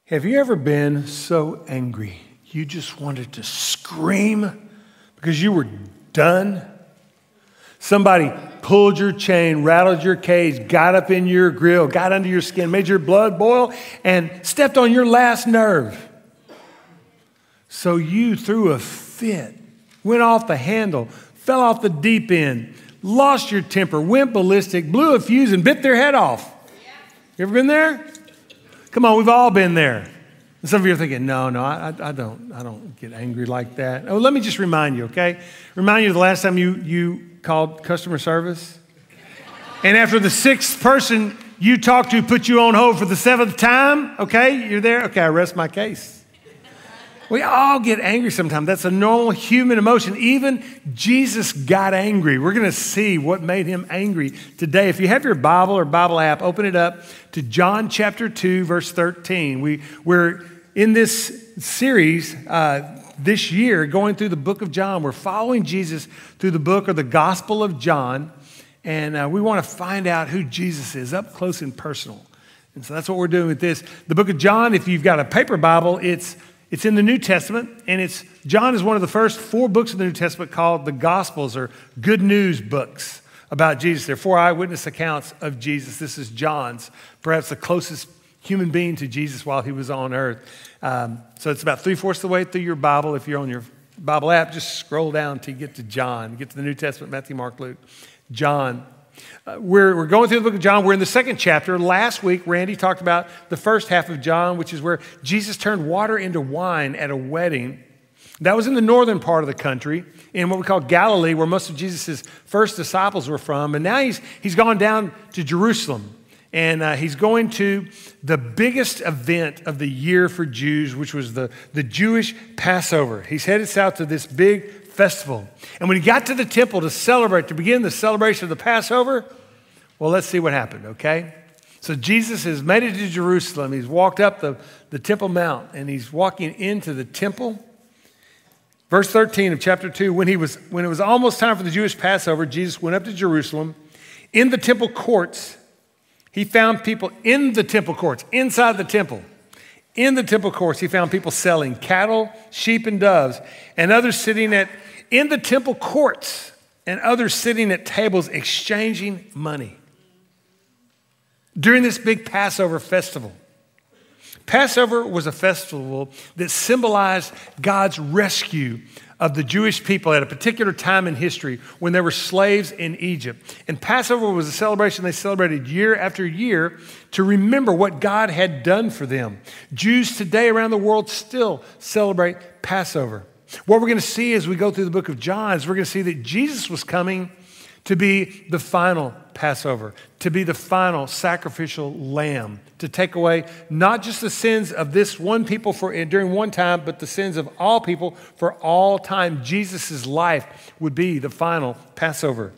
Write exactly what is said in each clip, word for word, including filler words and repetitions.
Have you ever been so angry you just wanted to scream because you were done? Somebody pulled your chain, rattled your cage, got up in your grill, got under your skin, made your blood boil, and stepped on your last nerve. So you threw a fit, went off the handle, fell off the deep end, lost your temper, went ballistic, blew a fuse, and bit their head off. You ever been there? Come on, we've all been there. And some of you are thinking, no, no, I, I don't, I don't get angry like that. Oh, let me just remind you, okay? Remind you of the last time you, you called customer service. And after the sixth person you talked to put you on hold for the seventh time, okay? You're there? Okay, I rest my case. We all get angry sometimes. That's a normal human emotion. Even Jesus got angry. We're going to see what made him angry today. If you have your Bible or Bible app, open it up to John chapter two, verse thirteen. We, we're in this series uh, this year going through the book of John. We're following Jesus through the book or the Gospel of John. And uh, we want to find out who Jesus is up close and personal. And so that's what we're doing with this. The book of John, if you've got a paper Bible, it's It's in the New Testament, and it's John is one of the first four books of the New Testament called the Gospels, or good news books about Jesus. They're four eyewitness accounts of Jesus. This is John's, perhaps the closest human being to Jesus while he was on earth. Um, so it's about three-fourths of the way through your Bible. If you're on your Bible app, just scroll down till you get to John. Get to the New Testament, Matthew, Mark, Luke, John. Uh, we're, we're going through the book of John. We're in the second chapter. Last week, Randy talked about the first half of John, which is where Jesus turned water into wine at a wedding. That was in the northern part of the country, in what we call Galilee, where most of Jesus' first disciples were from. And now he's, he's gone down to Jerusalem, and uh, he's going to the biggest event of the year for Jews, which was the, the Jewish Passover. He's headed south to this big festival. And when he got to the temple to celebrate, to begin the celebration of the Passover, well, let's see what happened, okay? So Jesus has made it to Jerusalem. He's walked up the, the Temple Mount, and he's walking into the temple. Verse thirteen of chapter two, when, he was, when it was almost time for the Jewish Passover, Jesus went up to Jerusalem. In the temple courts, he found people in the temple courts, inside the temple. In the temple courts, he found people selling cattle, sheep, and doves, and others sitting at in the temple courts, and others sitting at tables exchanging money. During this big Passover festival, Passover was a festival that symbolized God's rescue of the Jewish people at a particular time in history when there were slaves in Egypt. And Passover was a celebration they celebrated year after year to remember what God had done for them. Jews today around the world still celebrate Passover. What we're going to see as we go through the book of John is we're going to see that Jesus was coming to be the final Passover, to be the final sacrificial lamb, to take away not just the sins of this one people for during one time, but the sins of all people for all time. Jesus' life would be the final Passover.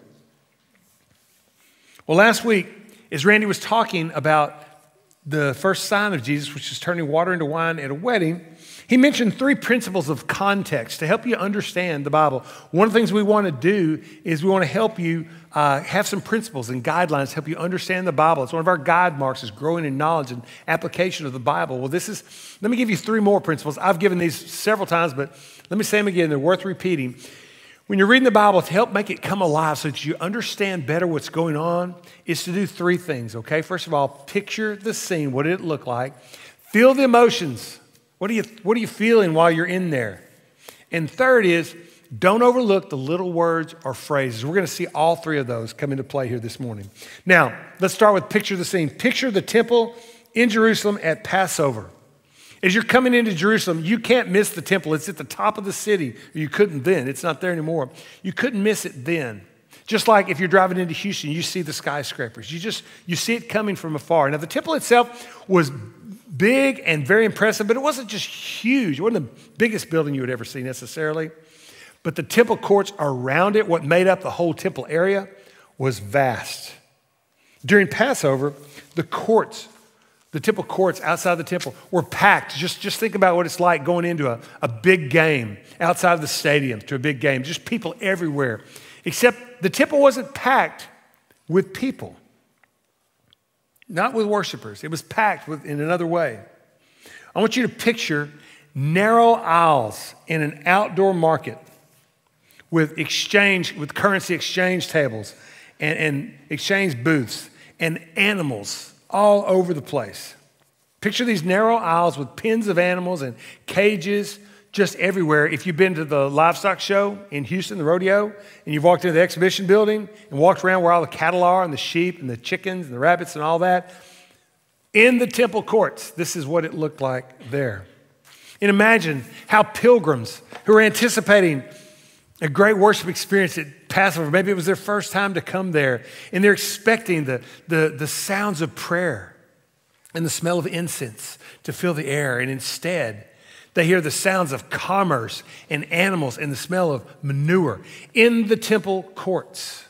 Well, last week, as Randy was talking about the first sign of Jesus, which is turning water into wine at a wedding, he mentioned three principles of context to help you understand the Bible. One of the things we want to do is we want to help you uh, have some principles and guidelines to help you understand the Bible. It's one of our guide marks is growing in knowledge and application of the Bible. Well, this is, let me give you three more principles. I've given these several times, but let me say them again. They're worth repeating. When you're reading the Bible, to help make it come alive so that you understand better what's going on, is to do three things, okay? First of all, picture the scene. What did it look like? Feel the emotions. What are you, what are you feeling while you're in there? And third is, don't overlook the little words or phrases. We're going to see all three of those come into play here this morning. Now, let's start with picture the scene. Picture the temple in Jerusalem at Passover. As you're coming into Jerusalem, you can't miss the temple. It's at the top of the city. You couldn't then. It's not there anymore. You couldn't miss it then. Just like if you're driving into Houston, you see the skyscrapers. You just, you see it coming from afar. Now, the temple itself was big and very impressive, but it wasn't just huge. It wasn't the biggest building you would ever see necessarily. But the temple courts around it, what made up the whole temple area, was vast. During Passover, the courts, the temple courts outside the temple were packed. Just, just think about what it's like going into a, a big game outside of the stadium to a big game. Just people everywhere. Except the temple wasn't packed with people. Not with worshipers. It was packed with, in another way. I want you to picture narrow aisles in an outdoor market with exchange, with currency exchange tables and, and exchange booths and animals all over the place. Picture these narrow aisles with pens of animals and cages just everywhere. If you've been to the livestock show in Houston, the rodeo, and you've walked into the exhibition building and walked around where all the cattle are and the sheep and the chickens and the rabbits and all that, in the temple courts, this is what it looked like there. And imagine how pilgrims who are anticipating a great worship experience at Passover, maybe it was their first time to come there, and they're expecting the, the, the sounds of prayer and the smell of incense to fill the air. And instead, they hear the sounds of commerce and animals and the smell of manure in the temple courts.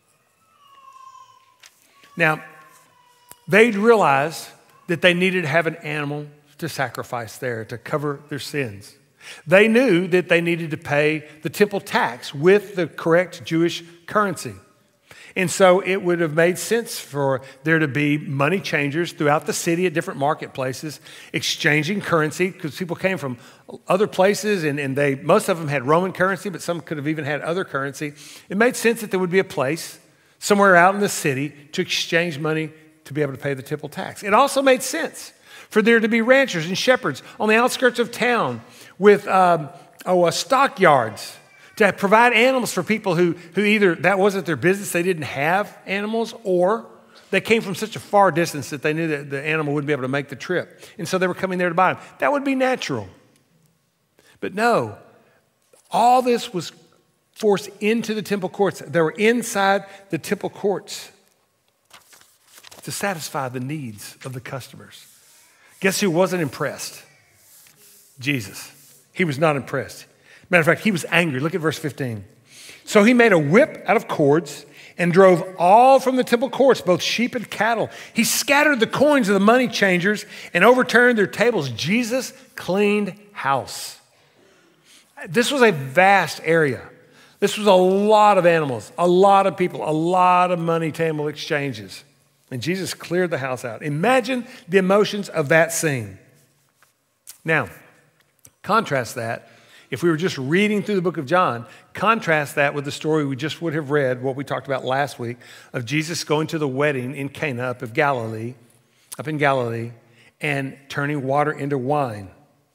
Now, they'd realized that they needed to have an animal to sacrifice there to cover their sins. They knew that they needed to pay the temple tax with the correct Jewish currency. And so it would have made sense for there to be money changers throughout the city at different marketplaces, exchanging currency, because people came from other places, and, and they most of them had Roman currency, but some could have even had other currency. It made sense that there would be a place somewhere out in the city to exchange money to be able to pay the temple tax. It also made sense for there to be ranchers and shepherds on the outskirts of town with um, oh, uh, stockyards to provide animals for people who, who either that wasn't their business, they didn't have animals, or they came from such a far distance that they knew that the animal wouldn't be able to make the trip. And so they were coming there to buy them. That would be natural. But no, all this was forced into the temple courts. They were inside the temple courts to satisfy the needs of the customers. Guess who wasn't impressed? Jesus. He was not impressed. Matter of fact, he was angry. Look at verse fifteen. So he made a whip out of cords and drove all from the temple courts, both sheep and cattle. He scattered the coins of the money changers and overturned their tables. Jesus cleaned house. This was a vast area. This was a lot of animals, a lot of people, a lot of money table exchanges. And Jesus cleared the house out. Imagine the emotions of that scene. Now, contrast that. If we were just reading through the book of John, contrast that with the story we just would have read, what we talked about last week, of Jesus going to the wedding in Cana up of Galilee, up in Galilee, and turning water into wine.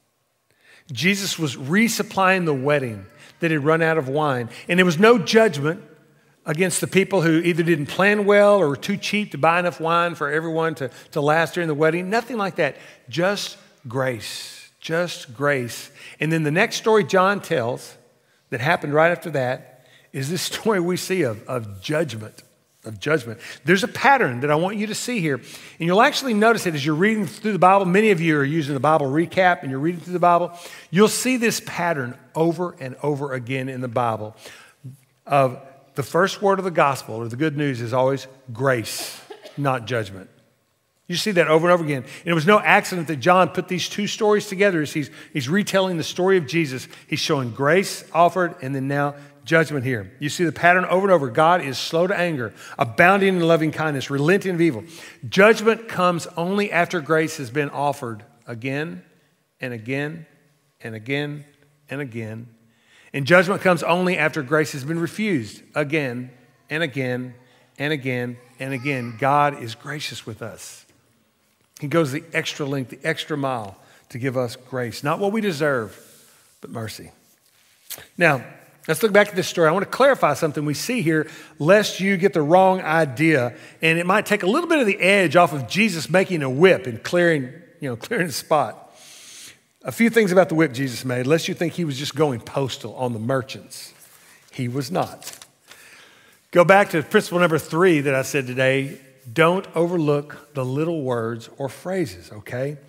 Jesus was resupplying the wedding that had run out of wine. And there was no judgment against the people who either didn't plan well or were too cheap to buy enough wine for everyone to, to last during the wedding. Nothing like that. Just grace. Just grace. And then the next story John tells that happened right after that is this story we see of, of judgment. Of judgment. There's a pattern that I want you to see here. And you'll actually notice it as you're reading through the Bible. Many of you are using the Bible recap and you're reading through the Bible. You'll see this pattern over and over again in the Bible of the first word of the gospel or the good news is always grace, not judgment. You see that over and over again. And it was no accident that John put these two stories together as he's, he's retelling the story of Jesus. He's showing grace offered and then now judgment here. You see the pattern over and over. God is slow to anger, abounding in loving kindness, relenting of evil. Judgment comes only after grace has been offered again and again and again and again. And judgment comes only after grace has been refused again and again and again and again. God is gracious with us. He goes the extra length, the extra mile to give us grace. Not what we deserve, but mercy. Now, let's look back at this story. I want to clarify something we see here, lest you get the wrong idea. And it might take a little bit of the edge off of Jesus making a whip and clearing, you know, clearing the spot. A few things about the whip Jesus made, lest you think he was just going postal on the merchants. He was not. Go back to principle number three that I said today. Don't overlook the little words or phrases, okay?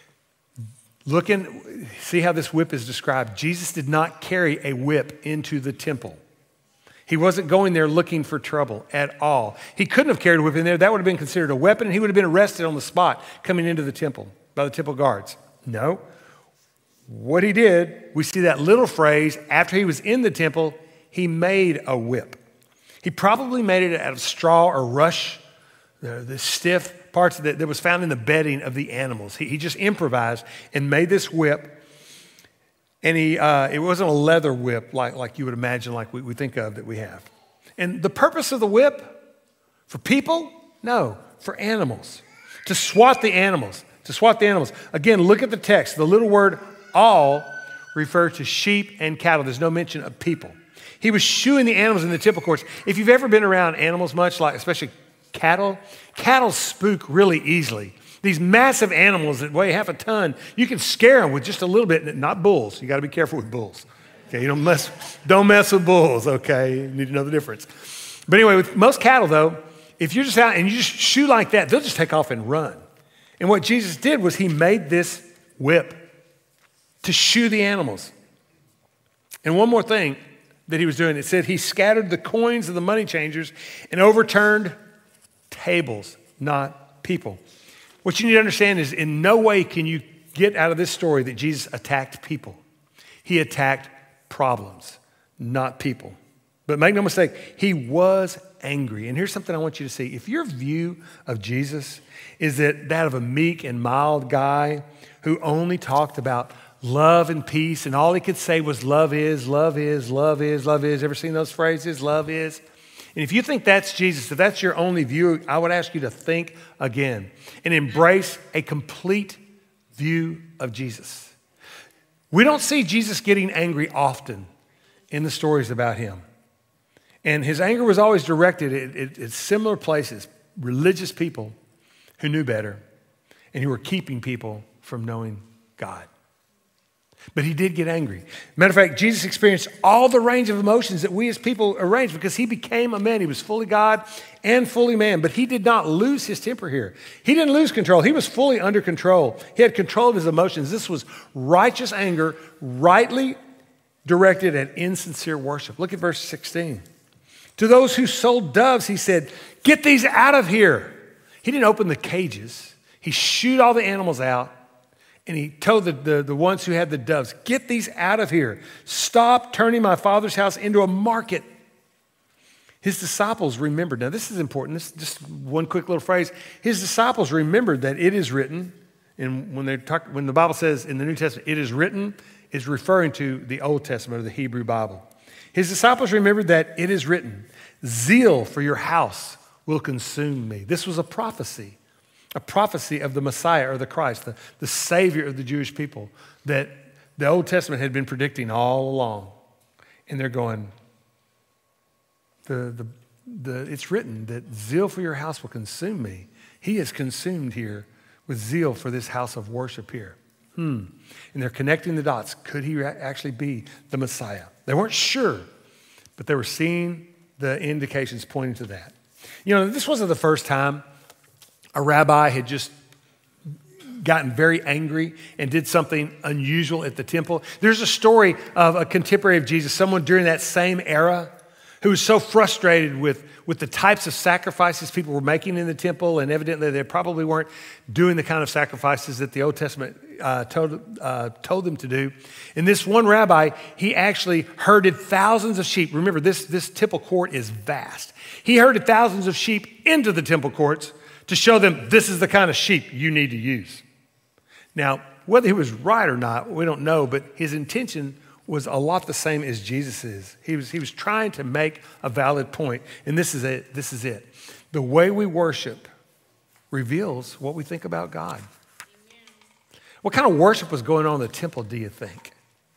Look in, see how this whip is described. Jesus did not carry a whip into the temple. He wasn't going there looking for trouble at all. He couldn't have carried a whip in there. That would have been considered a weapon, and he would have been arrested on the spot coming into the temple by the temple guards. No. What he did, we see that little phrase, after he was in the temple, he made a whip. He probably made it out of straw or rush, the, the stiff parts that, that was found in the bedding of the animals. He, he just improvised and made this whip. And he, uh, it wasn't a leather whip like, like you would imagine, like we, we think of that we have. And the purpose of the whip, for people? No, for animals. To swat the animals, to swat the animals. Again, look at the text. The little word all refers to sheep and cattle. There's no mention of people. He was shooing the animals in the temple courts. If you've ever been around animals much, like especially cattle, cattle spook really easily. These massive animals that weigh half a ton, you can scare them with just a little bit, not bulls. You got to be careful with bulls. Okay, you don't mess, don't mess with bulls, okay? You need to know the difference. But anyway, with most cattle though, if you're just out and you just shoot like that, they'll just take off and run. And what Jesus did was he made this whip to shoe the animals. And one more thing that he was doing, it said he scattered the coins of the money changers and overturned tables, not people. What you need to understand is in no way can you get out of this story that Jesus attacked people. He attacked problems, not people. But make no mistake, he was angry. And here's something I want you to see. If your view of Jesus is that that of a meek and mild guy who only talked about love and peace, and all he could say was love is, love is, love is, love is. Ever seen those phrases? Love is. And if you think that's Jesus, if that's your only view, I would ask you to think again and embrace a complete view of Jesus. We don't see Jesus getting angry often in the stories about him. And his anger was always directed at, at, at similar places, religious people who knew better and who were keeping people from knowing God. But he did get angry. Matter of fact, Jesus experienced all the range of emotions that we as people arrange because he became a man. He was fully God and fully man, but he did not lose his temper here. He didn't lose control. He was fully under control. He had control of his emotions. This was righteous anger, rightly directed at insincere worship. Look at verse sixteen. To those who sold doves, he said, get these out of here. He didn't open the cages. He shooed all the animals out. And he told the, the, the ones who had the doves, get these out of here. Stop turning my Father's house into a market. His disciples remembered. Now, this is important. This is just one quick little phrase. His disciples remembered that it is written, and when they talk, when the Bible says in the New Testament, it is written, it's referring to the Old Testament or the Hebrew Bible. His disciples remembered that it is written, zeal for your house will consume me. This was a prophecy. A prophecy of the Messiah or the Christ, the, the Savior of the Jewish people that the Old Testament had been predicting all along. And they're going, the, the, the, it's written that zeal for your house will consume me. He is consumed here with zeal for this house of worship here. Hmm. And they're connecting the dots. Could he actually be the Messiah? They weren't sure, but they were seeing the indications pointing to that. You know, this wasn't the first time a rabbi had just gotten very angry and did something unusual at the temple. There's a story of a contemporary of Jesus, someone during that same era who was so frustrated with, with the types of sacrifices people were making in the temple, and evidently they probably weren't doing the kind of sacrifices that the Old Testament uh, told, uh, told them to do. And this one rabbi, he actually herded thousands of sheep. Remember, this, this temple court is vast. He herded thousands of sheep into the temple courts to show them this is the kind of sheep you need to use. Now, whether he was right or not, we don't know, but his intention was a lot the same as Jesus is. He was, he was trying to make a valid point, and this is it. This is it. The way we worship reveals what we think about God. What kind of worship was going on in the temple, do you think?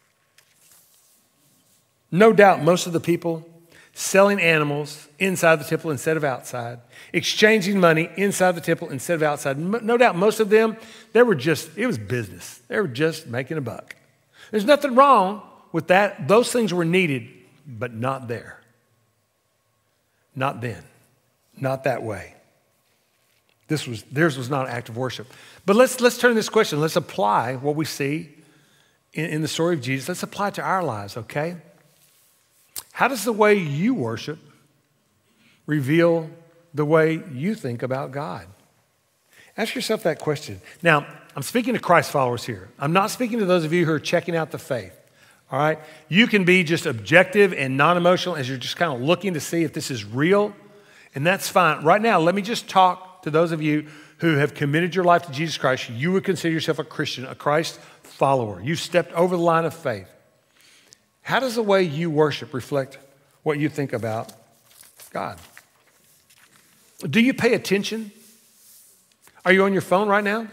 No doubt most of the people selling animals inside the temple instead of outside, exchanging money inside the temple instead of outside. No doubt most of them, they were just, it was business. They were just making a buck. There's nothing wrong with that. Those things were needed, but not there. Not then. Not that way. This was, theirs was not an act of worship. But let's, let's turn this question. Let's apply what we see in, in the story of Jesus. Let's apply it to our lives, okay? How does the way you worship reveal the way you think about God? Ask yourself that question. Now, I'm speaking to Christ followers here. I'm not speaking to those of you who are checking out the faith, all right? You can be just objective and non-emotional as you're just kind of looking to see if this is real, and that's fine. Right now, let me just talk to those of you who have committed your life to Jesus Christ, you would consider yourself a Christian, a Christ follower. You stepped over the line of faith. How does the way you worship reflect what you think about God? Do you pay attention? Are you on your phone right now?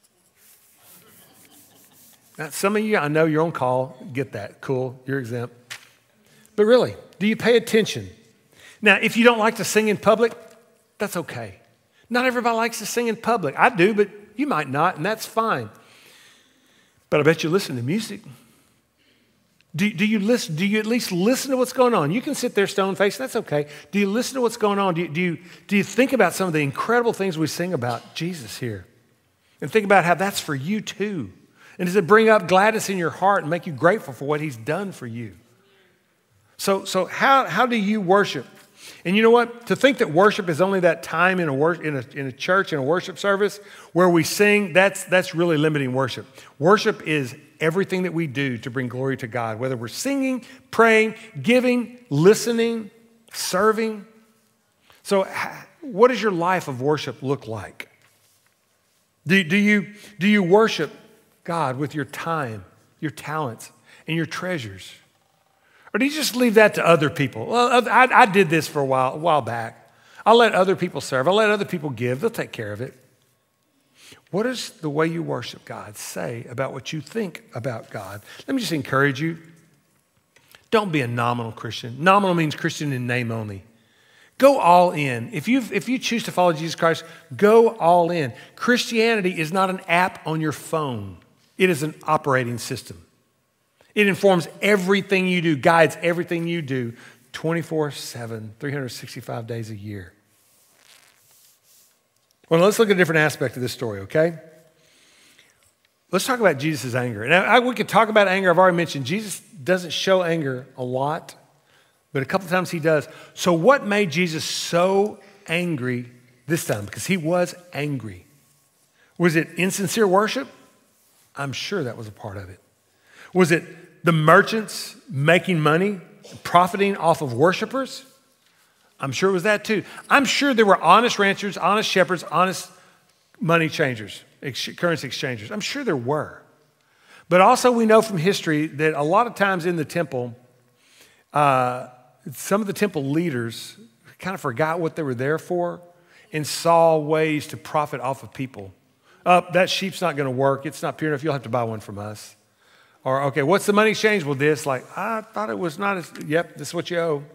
Now, some of you, I know you're on call. Get that. Cool. You're exempt. But really, do you pay attention? Now, if you don't like to sing in public, that's okay. Not everybody likes to sing in public. I do, but you might not, and that's fine. But I bet you listen to music. Do, do you listen? Do you at least listen to what's going on? You can sit there stone-faced, that's okay. Do you listen to what's going on? Do you, do you, do you think about some of the incredible things we sing about Jesus here? And think about how that's for you too. And does it bring up gladness in your heart and make you grateful for what he's done for you? So, so how, how do you worship? And you know what? To think that worship is only that time in a, wor- in a, in a church, in a worship service, where we sing, that's, that's really limiting worship. Worship is everything that we do to bring glory to God, whether we're singing, praying, giving, listening, serving. So what does your life of worship look like? Do, do, you, do you worship God with your time, your talents, and your treasures? Or do you just leave that to other people? Well, I, I did this for a while, a while back. I'll let other people serve. I'll let other people give. They'll take care of it. What does the way you worship God say about what you think about God? Let me just encourage you. Don't be a nominal Christian. Nominal means Christian in name only. Go all in. If you if you choose to follow Jesus Christ, go all in. Christianity is not an app on your phone. It is an operating system. It informs everything you do, guides everything you do twenty-four seven, three hundred sixty-five days a year. Well, let's look at a different aspect of this story, okay? Let's talk about Jesus' anger. And I, we could talk about anger. I've already mentioned Jesus doesn't show anger a lot, but a couple of times he does. So what made Jesus so angry this time? Because he was angry. Was it insincere worship? I'm sure that was a part of it. Was it the merchants making money, profiting off of worshipers? I'm sure it was that too. I'm sure there were honest ranchers, honest shepherds, honest money changers, ex- currency exchangers. I'm sure there were. But also we know from history that a lot of times in the temple, uh, some of the temple leaders kind of forgot what they were there for and saw ways to profit off of people. Uh, that sheep's not going to work. It's not pure enough. You'll have to buy one from us. Or, okay, what's the money exchange? Well, this, like, I thought it was not as, yep, this is what you owe.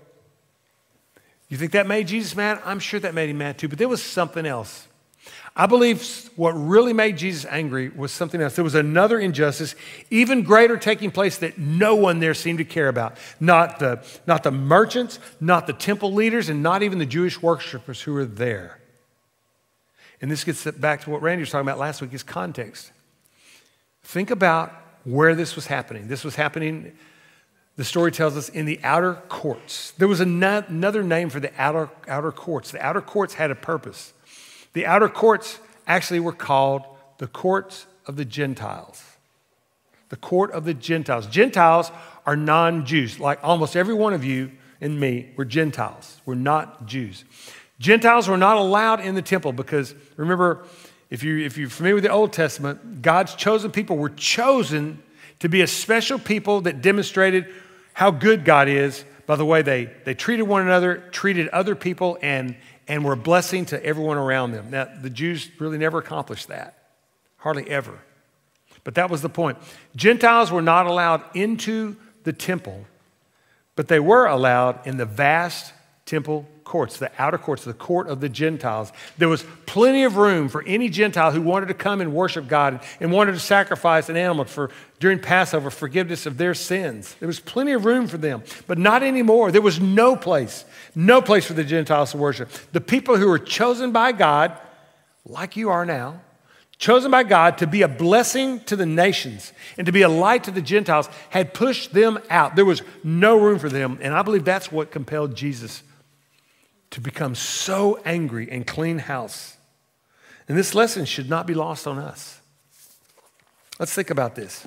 You think that made Jesus mad? I'm sure that made him mad too, but there was something else. I believe what really made Jesus angry was something else. There was another injustice, even greater, taking place that no one there seemed to care about. Not the, not the merchants, not the temple leaders, and not even the Jewish worshipers who were there. And this gets back to what Randy was talking about last week, is context. Think about where this was happening. This was happening, the story tells us, in the outer courts. There was another name for the outer, outer courts. The outer courts had a purpose. The outer courts actually were called the courts of the Gentiles. The court of the Gentiles. Gentiles are non-Jews. Like almost every one of you and me, we're Gentiles. We're not Jews. Gentiles were not allowed in the temple because, remember, if, you, if you're familiar with the Old Testament, God's chosen people were chosen to be a special people that demonstrated how good God is by the way they, they treated one another, treated other people, and, and were a blessing to everyone around them. Now, the Jews really never accomplished that, hardly ever. But that was the point. Gentiles were not allowed into the temple, but they were allowed in the vast temple courts, the outer courts, the court of the Gentiles. There was plenty of room for any Gentile who wanted to come and worship God and wanted to sacrifice an animal for during Passover, forgiveness of their sins. There was plenty of room for them, but not anymore. There was no place, no place for the Gentiles to worship. The people who were chosen by God, like you are now, chosen by God to be a blessing to the nations and to be a light to the Gentiles, had pushed them out. There was no room for them, and I believe that's what compelled Jesus to become so angry and clean house. And this lesson should not be lost on us. Let's think about this.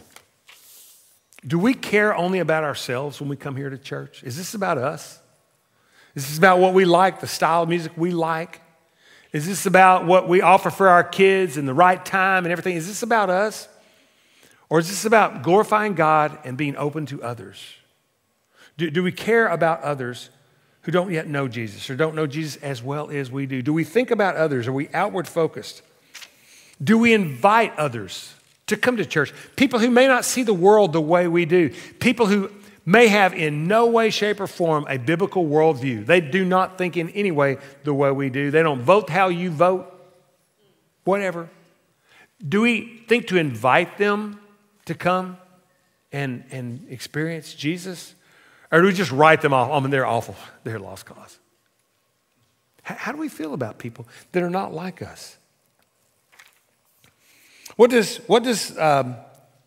Do we care only about ourselves when we come here to church? Is this about us? Is this about what we like, the style of music we like? Is this about what we offer for our kids and the right time and everything? Is this about us? Or is this about glorifying God and being open to others? Do, do we care about others who don't yet know Jesus or don't know Jesus as well as we do? Do we think about others? Are we outward focused? Do we invite others to come to church? People who may not see the world the way we do. People who may have in no way, shape, or form a biblical worldview. They do not think in any way the way we do. They don't vote how you vote, whatever. Do we think to invite them to come and, and experience Jesus? Or do we just write them off? I mean, they're awful. They're a lost cause. How, how do we feel about people that are not like us? What does, what does, um,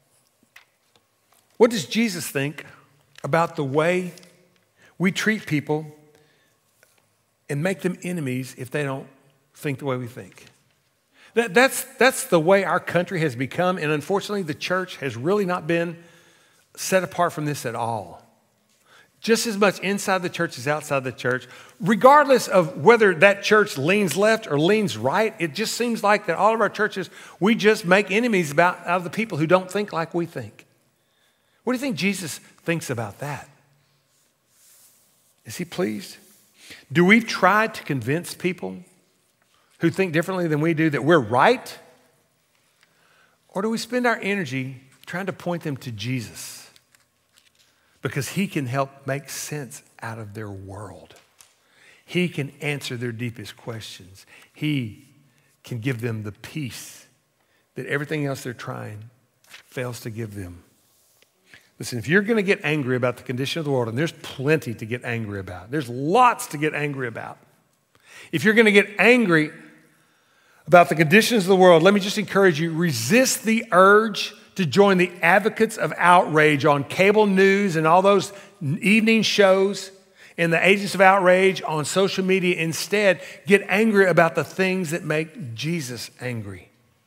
what does Jesus think about the way we treat people and make them enemies if they don't think the way we think? That, that's, that's the way our country has become, and unfortunately the church has really not been set apart from this at all. Just as much inside the church as outside the church, regardless of whether that church leans left or leans right, it just seems like that all of our churches, we just make enemies about, out of the people who don't think like we think. What do you think Jesus thinks about that? Is he pleased? Do we try to convince people who think differently than we do that we're right? Or do we spend our energy trying to point them to Jesus? Because he can help make sense out of their world. He can answer their deepest questions. He can give them the peace that everything else they're trying fails to give them. Listen, if you're going to get angry about the condition of the world, and there's plenty to get angry about. There's lots to get angry about. If you're going to get angry about the conditions of the world, let me just encourage you, resist the urge to join the advocates of outrage on cable news and all those evening shows and the agents of outrage on social media. Instead, get angry about the things that make Jesus angry.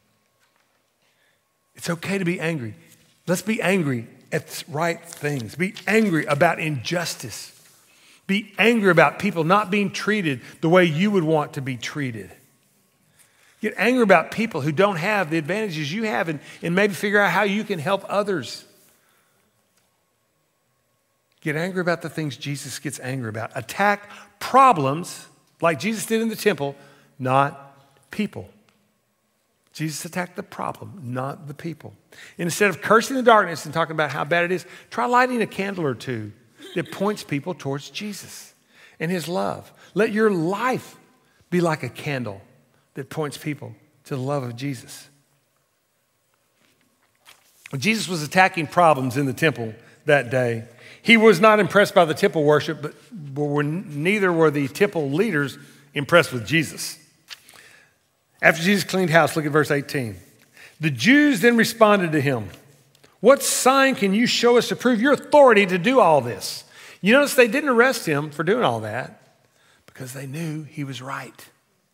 It's okay to be angry. Let's be angry at the right things. Be angry about injustice. Be angry about people not being treated the way you would want to be treated. Get angry about people who don't have the advantages you have, and, and maybe figure out how you can help others. Get angry about the things Jesus gets angry about. Attack problems like Jesus did in the temple, not people. Jesus attacked the problem, not the people. And instead of cursing the darkness and talking about how bad it is, try lighting a candle or two that points people towards Jesus and his love. Let your life be like a candle that points people to the love of Jesus. When Jesus was attacking problems in the temple that day, he was not impressed by the temple worship, but were, neither were the temple leaders impressed with Jesus. After Jesus cleaned house, look at verse eighteen. The Jews then responded to him, "What sign can you show us to prove your authority to do all this?" You notice they didn't arrest him for doing all that because they knew he was right.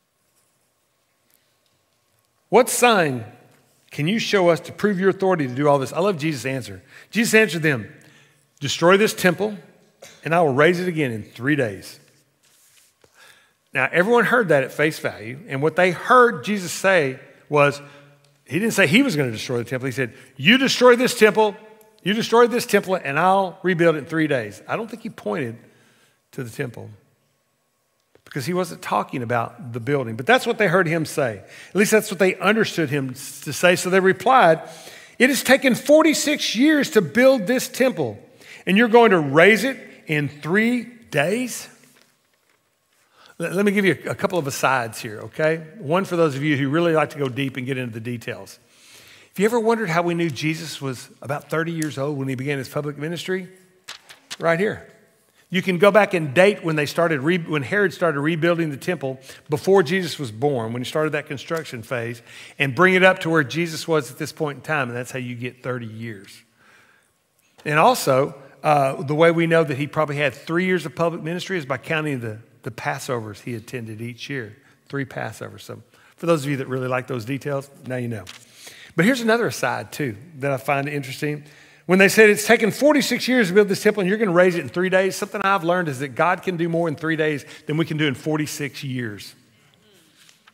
What sign can you show us to prove your authority to do all this? I love Jesus' answer. Jesus answered them, "Destroy this temple, and I will raise it again in three days." Now, everyone heard that at face value, and what they heard Jesus say was, he didn't say he was going to destroy the temple. He said, you destroy this temple, you destroy this temple, and I'll rebuild it in three days. I don't think he pointed to the temple because he wasn't talking about the building. But that's what they heard him say. At least that's what they understood him to say. So they replied, "It has taken forty-six years to build this temple, and you're going to raise it in three days?" Let me give you a couple of asides here, okay? One for those of you who really like to go deep and get into the details. If you ever wondered how we knew Jesus was about thirty years old when he began his public ministry, right here. You can go back and date when they started, re- when Herod started rebuilding the temple before Jesus was born, when he started that construction phase, and bring it up to where Jesus was at this point in time, and that's how you get thirty years. And also, uh, the way we know that he probably had three years of public ministry is by counting the the Passovers he attended each year, three Passovers. So for those of you that really like those details, now you know. But here's another aside too that I find interesting. When they said it's taken forty-six years to build this temple and you're going to raise it in three days, something I've learned is that God can do more in three days than we can do in forty-six years.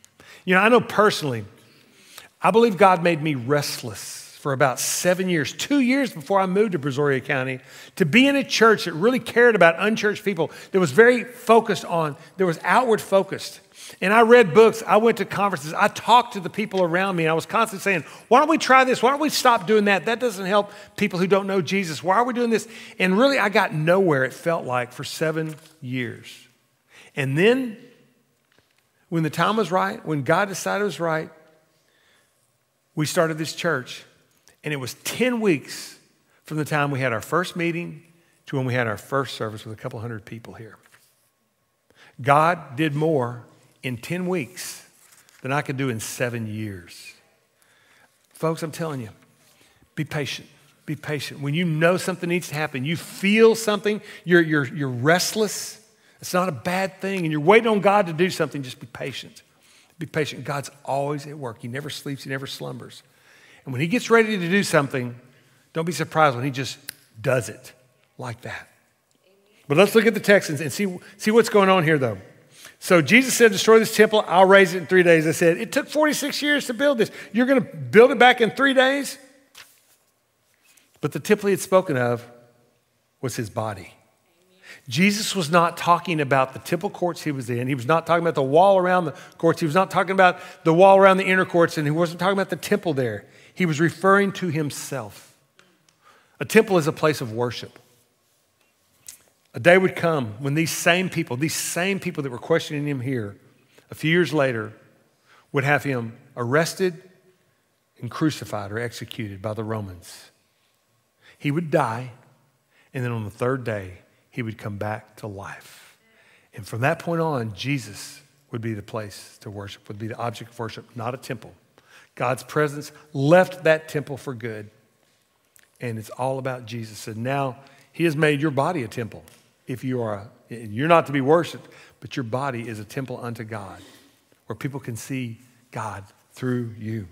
You know, I know personally, I believe God made me restless for about seven years, two years before I moved to Brazoria County, to be in a church that really cared about unchurched people, that was very focused on, that was outward focused. And I read books, I went to conferences, I talked to the people around me, and I was constantly saying, why don't we try this? Why don't we stop doing that? That doesn't help people who don't know Jesus. Why are we doing this? And really, I got nowhere, it felt like, for seven years. And then, when the time was right, when God decided it was right, we started this church. And it was ten weeks from the time we had our first meeting to when we had our first service with a couple hundred people here. God did more in ten weeks than I could do in seven years. Folks, I'm telling you, be patient. Be patient. When you know something needs to happen, you feel something, you're, you're, you're restless, it's not a bad thing, and you're waiting on God to do something, just be patient. Be patient. God's always at work. He never sleeps. He never slumbers. And when he gets ready to do something, don't be surprised when he just does it like that. But let's look at the text and see, see what's going on here, though. So Jesus said, destroy this temple. I'll raise it in three days. I said, it took forty-six years to build this. You're going to build it back in three days? But the temple he had spoken of was his body. Jesus was not talking about the temple courts he was in. He was not talking about the wall around the courts. He was not talking about the wall around the inner courts, and he wasn't talking about the temple there. He was referring to himself. A temple is a place of worship. A day would come when these same people, these same people that were questioning him here, a few years later, would have him arrested and crucified or executed by the Romans. He would die, and then on the third day, he would come back to life. And from that point on, Jesus would be the place to worship, would be the object of worship, not a temple. God's presence left that temple for good. And it's all about Jesus. And now he has made your body a temple. If you are, a, you're not to be worshiped, but your body is a temple unto God, where people can see God through you.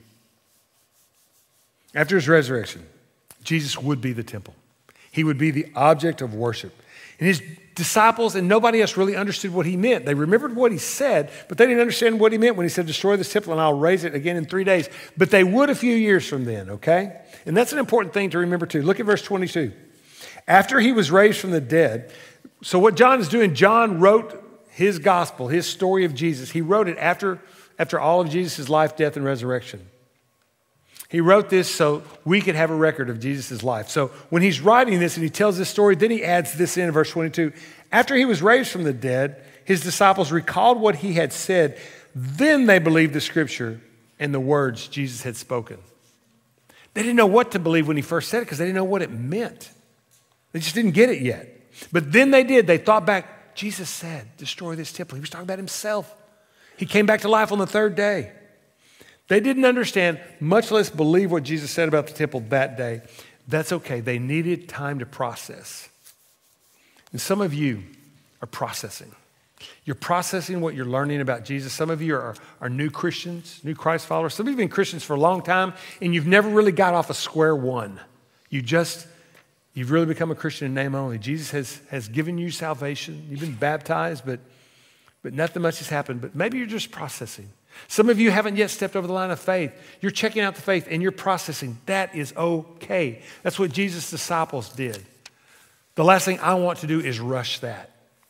After his resurrection, Jesus would be the temple. He would be the object of worship. And his disciples and nobody else really understood what he meant. They remembered what he said, but they didn't understand what he meant when he said, destroy this temple and I'll raise it again in three days. But they would a few years from then, okay? And that's an important thing to remember too. Look at verse twenty-two. After he was raised from the dead, so what John is doing, John wrote his gospel, his story of Jesus. He wrote it after, after all of Jesus' life, death, and resurrection. He wrote this so we could have a record of Jesus' life. So when he's writing this and he tells this story, then he adds this in verse twenty-two. After he was raised from the dead, his disciples recalled what he had said. Then they believed the scripture and the words Jesus had spoken. They didn't know what to believe when he first said it because they didn't know what it meant. They just didn't get it yet. But then they did. They thought back, Jesus said, destroy this temple. He was talking about himself. He came back to life on the third day. They didn't understand, much less believe what Jesus said about the temple that day. That's okay. They needed time to process. And some of you are processing. You're processing what you're learning about Jesus. Some of you are, are new Christians, new Christ followers. Some of you have been Christians for a long time, and you've never really got off of square one. You just, you've really become a Christian in name only. Jesus has, has given you salvation. You've been baptized, but, but nothing much has happened. But maybe you're just processing. Some of you haven't yet stepped over the line of faith. You're checking out the faith and you're processing. That is okay. That's what Jesus' disciples did. The last thing I want to do is rush that.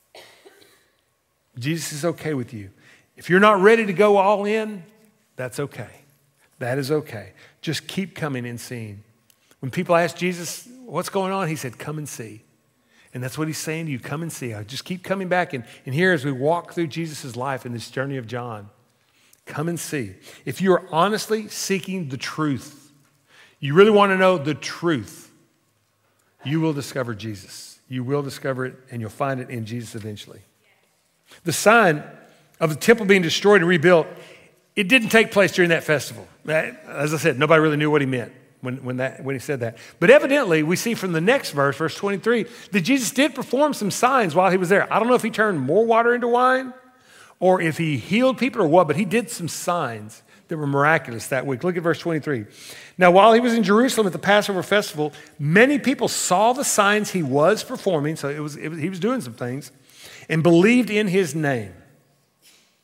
Jesus is okay with you. If you're not ready to go all in, that's okay. That is okay. Just keep coming and seeing. When people ask Jesus, what's going on? He said, come and see. And that's what he's saying to you, come and see. I just keep coming back. And, and here as we walk through Jesus' life in this journey of John, come and see. If you are honestly seeking the truth, you really want to know the truth, you will discover Jesus. You will discover it and you'll find it in Jesus eventually. The sign of the temple being destroyed and rebuilt, it didn't take place during that festival. As I said, nobody really knew what he meant when, when, that, when he said that. But evidently, we see from the next verse, verse twenty-three, that Jesus did perform some signs while he was there. I don't know if he turned more water into wine, or if he healed people or what, but he did some signs that were miraculous that week. Look at verse twenty-three. Now, while he was in Jerusalem at the Passover festival, many people saw the signs he was performing, so it was, it was he was doing some things, and believed in his name.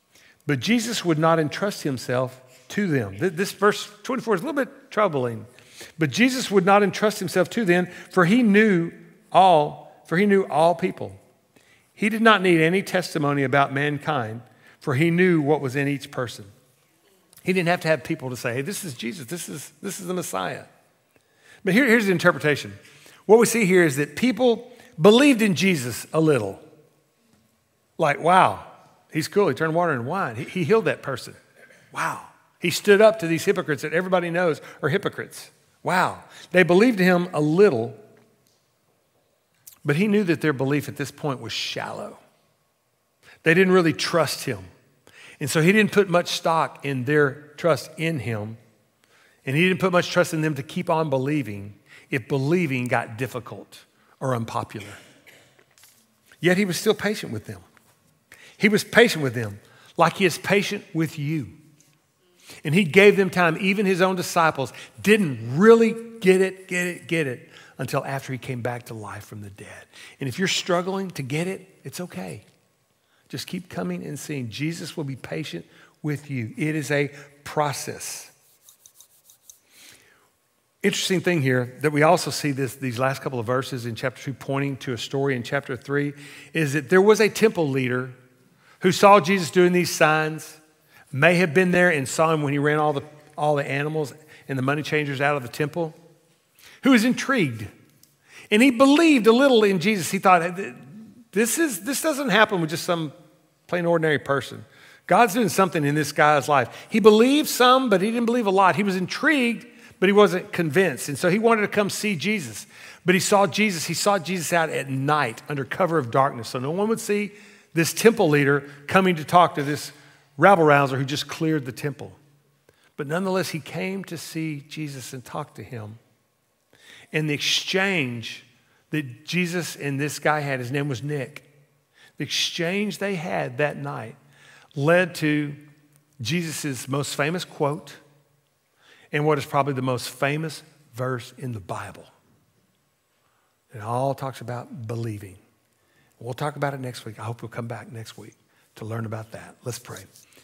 But Jesus would not entrust himself to them. This verse twenty-four is a little bit troubling. But Jesus would not entrust himself to them, for he knew all, for he knew all people. He did not need any testimony about mankind, for he knew what was in each person. He didn't have to have people to say, hey, this is Jesus, this is, this is the Messiah. But here, here's the interpretation. What we see here is that people believed in Jesus a little. Like, wow, he's cool. He turned water into wine. He, he healed that person. Wow. He stood up to these hypocrites that everybody knows are hypocrites. Wow. They believed him a little, but he knew that their belief at this point was shallow. They didn't really trust him. And so he didn't put much stock in their trust in him. And he didn't put much trust in them to keep on believing if believing got difficult or unpopular. Yet he was still patient with them. He was patient with them like he is patient with you. And he gave them time. Even his own disciples didn't really get it, get it, get it until after he came back to life from the dead. And if you're struggling to get it, it's okay. Just keep coming and seeing. Jesus will be patient with you. It is a process. Interesting thing here that we also see this, these last couple of verses in chapter two pointing to a story in chapter three is that there was a temple leader who saw Jesus doing these signs, may have been there and saw him when he ran all the, all the animals and the money changers out of the temple, who was intrigued. And he believed a little in Jesus. He thought, this, is, this doesn't happen with just some plain ordinary person. God's doing something in this guy's life. He believed some, but he didn't believe a lot. He was intrigued, but he wasn't convinced. And so he wanted to come see Jesus. But he saw Jesus. He sought Jesus out at night under cover of darkness. So no one would see this temple leader coming to talk to this rabble-rouser who just cleared the temple. But nonetheless, he came to see Jesus and talk to him. And the exchange that Jesus and this guy had, his name was Nick, the exchange they had that night led to Jesus' most famous quote and what is probably the most famous verse in the Bible. It all talks about believing. We'll talk about it next week. I hope you'll come back next week to learn about that. Let's pray.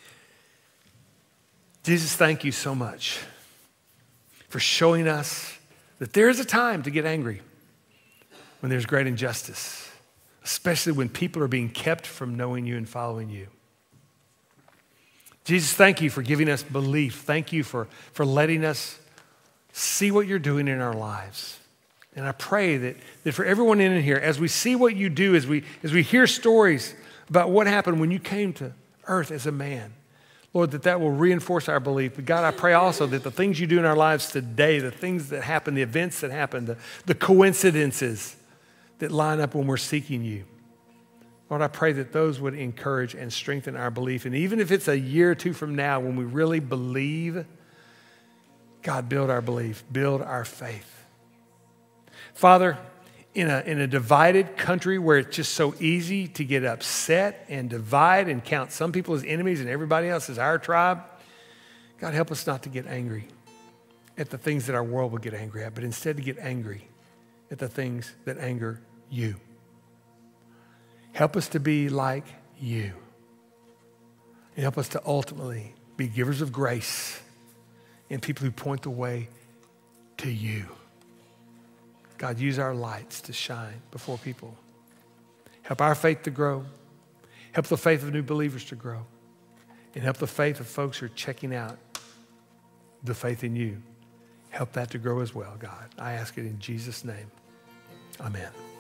Jesus, thank you so much for showing us that there is a time to get angry when there's great injustice, especially when people are being kept from knowing you and following you. Jesus, thank you for giving us belief. Thank you for, for letting us see what you're doing in our lives. And I pray that, that for everyone in here, as we see what you do, as we, as we hear stories about what happened when you came to earth as a man, Lord, that that will reinforce our belief. But God, I pray also that the things you do in our lives today, the things that happen, the events that happen, the, the coincidences that line up when we're seeking you, Lord, I pray that those would encourage and strengthen our belief. And even if it's a year or two from now when we really believe, God, build our belief, build our faith. Father, in a, in a divided country where it's just so easy to get upset and divide and count some people as enemies and everybody else as our tribe, God, help us not to get angry at the things that our world will get angry at, but instead to get angry at the things that anger you. Help us to be like you. And help us to ultimately be givers of grace and people who point the way to you. God, use our lights to shine before people. Help our faith to grow. Help the faith of new believers to grow. And help the faith of folks who are checking out the faith in you. Help that to grow as well, God. I ask it in Jesus' name. Amen.